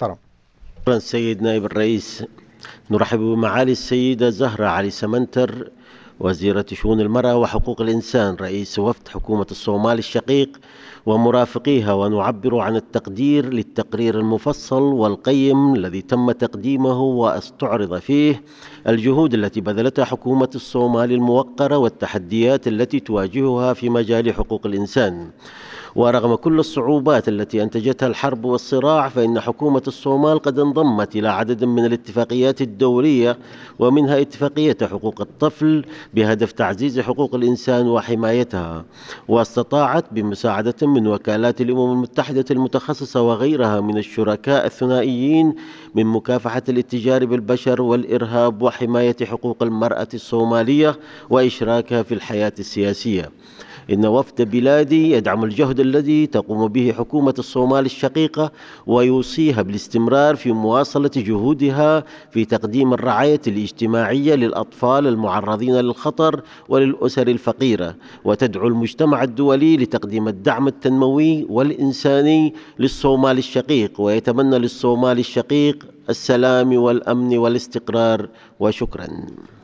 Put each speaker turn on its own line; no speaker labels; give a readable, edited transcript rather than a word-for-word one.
محترم.
شكرا سيد نائب الرئيس. نرحب بمعالي السيدة زهرة علي سمنتر، وزيرة شؤون المرأة وحقوق الإنسان، رئيس وفد حكومة الصومال الشقيق ومرافقيها، ونعبر عن التقدير للتقرير المفصل والقيم الذي تم تقديمه واستعرض فيه الجهود التي بذلتها حكومة الصومال الموقرة والتحديات التي تواجهها في مجال حقوق الإنسان. ورغم كل الصعوبات التي أنتجتها الحرب والصراع، فإن حكومة الصومال قد انضمت إلى عدد من الاتفاقيات الدولية، ومنها اتفاقية حقوق الطفل بهدف تعزيز حقوق الإنسان وحمايتها. واستطاعت بمساعدة من وكالات الأمم المتحدة المتخصصة وغيرها من الشركاء الثنائيين من مكافحة الاتجار بالبشر والإرهاب وحماية حقوق المرأة الصومالية وإشراكها في الحياة السياسية. إن وفد بلادي يدعم الجهد الذي تقوم به حكومة الصومال الشقيقة، ويوصيها بالاستمرار في مواصلة جهودها في تقديم الرعاية الاجتماعية للأطفال المعرضين للخطر وللأسر الفقيرة، وتدعو المجتمع الدولي لتقديم الدعم التنموي والإنساني للصومال الشقيق، ويتمنى للصومال الشقيق السلام والأمن والاستقرار. وشكرا.